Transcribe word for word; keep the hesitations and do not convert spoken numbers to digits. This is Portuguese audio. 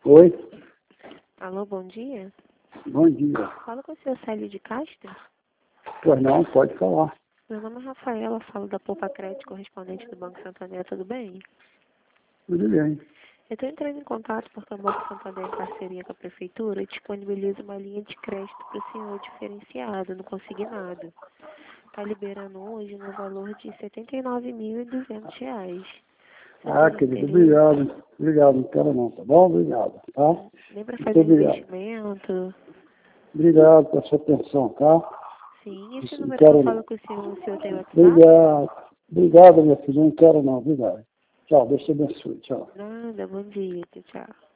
Oi, Alô, bom dia. bom dia. Fala com o seu Célio de Castro. Pois não, pode falar. Meu nome é Rafaela, falo da Poupa Crédito, correspondente do Banco Santander, tudo bem? Tudo bem. Eu estou entrando em contato porque o Banco Santander, em parceria com a Prefeitura, disponibiliza uma linha de crédito para o senhor diferenciado, no consignado. Está liberando hoje no valor de setenta e nove mil e duzentos reais. Você Ah, teria querido, interesse? obrigado. Obrigado, não quero não, tá bom? Obrigado, tá? Nem para Muito fazer obrigado. investimento? Obrigado pela sua atenção, tá? Sim, esse Não número que eu quero falo não. com o senhor, o senhor tem WhatsApp? Obrigado. Obrigado, minha filha, não quero não, obrigado. Tchau, Deus te abençoe, tchau. Nada, bom dia, tchau.